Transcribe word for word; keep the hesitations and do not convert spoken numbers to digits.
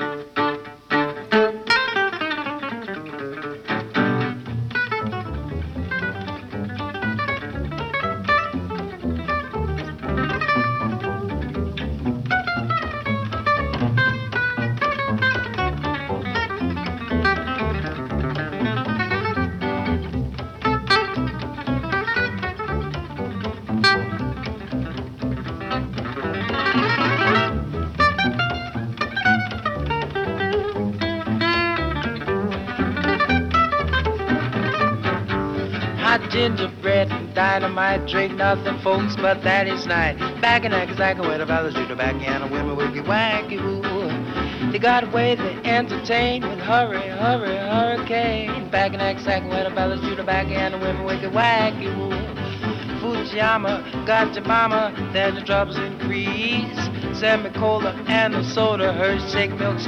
Hot gingerbread and dynamite, drink nothing, folks, but that is night. Back in Akasaka, where the fellas do the backhand and women wicky wacky woo. They got away to entertain with hurry, hurry, hurricane. Back in Akasaka, where the fellas do the backhand and women wicky wacky woo. Fujiyama, got your mama, then the troubles increase. Semi-cola and the soda, Hershey shake milk,